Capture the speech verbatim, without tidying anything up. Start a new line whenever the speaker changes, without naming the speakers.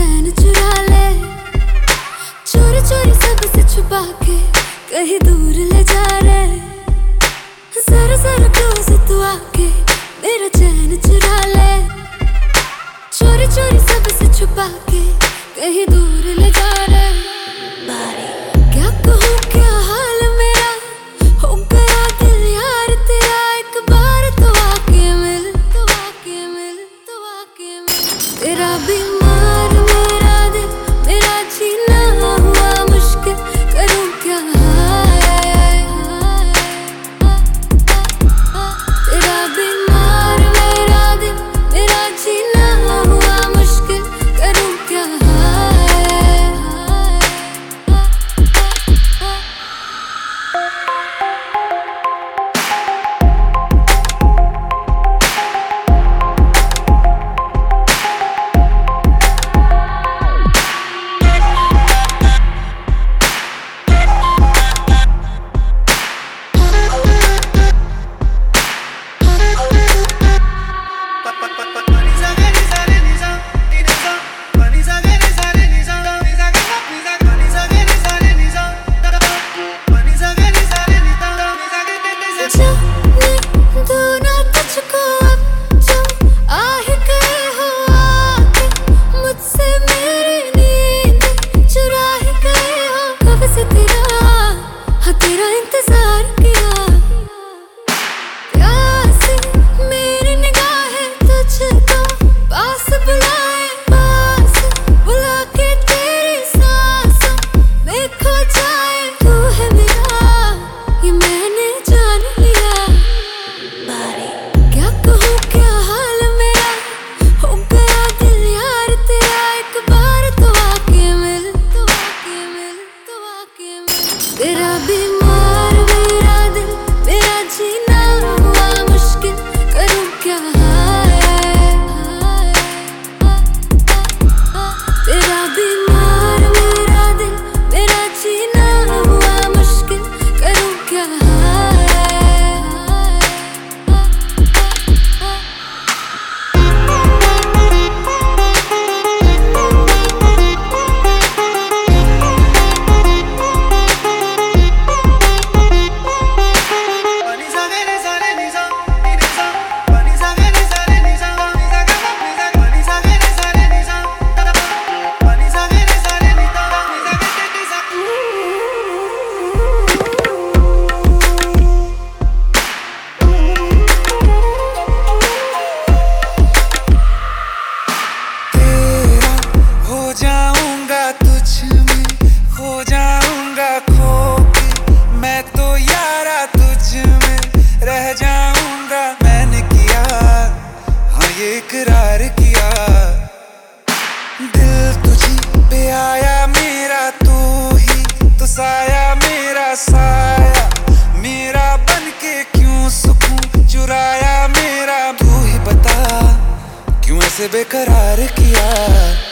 चैन चुरा ले, चोरी चोरी सबसे छुपा के कहीं दूर ले जा रे। जरा जरा क्लोज तू आके मेरा चैन चुरा ले, चोरी चोरी सबसे छुपा के कहीं दूर ले जा रे। क्या कहूँ क्या हाल मेरा, हो गया दिल यार तेरा। एक बार तो आके मिल, तो आके मिल, तो आके मिल। तेरा बीमार मेरा दिल, मेरा जीना हुआ मुश्किल, करूँ क्या हाय हाय। तेरा बीमार मेरा दिल, मेरा जीना हुआ मुश्किल, करूँ क्या हाय हाय। तेरा इंतजार किया, प्यासी मेरी निगाहें तुझको पास बुलाए, पास बुला के तेरी सांसों में खो जाए। तू है मेरा ये मैंने जान लिया। क्या कहूँ क्या हाल मेरा, हो गया दिल यार तेरा। एक बार तो आके मिल, तो आके मिल, तो आके मिल। तेरा बीमार मेरा दिल, मेरा जीना हुआ मुश्किल, करूँ क्या हाय हाय। तेरा बीमार मेरा दिल, मेरा जीना हुआ मुश्किल, करूँ क्या हाय हाय।
हो जाऊंगा खो के मैं तो यारा तुझ में रह जाऊंगा। मैंने किया हाँ ये इकरार किया, दिल तुझी पे आया मेरा, तू ही तो साया मेरा साया। मेरा बन के क्यों सुकून चुराया मेरा, तू ही बता क्यों ऐसे बेकरार किया।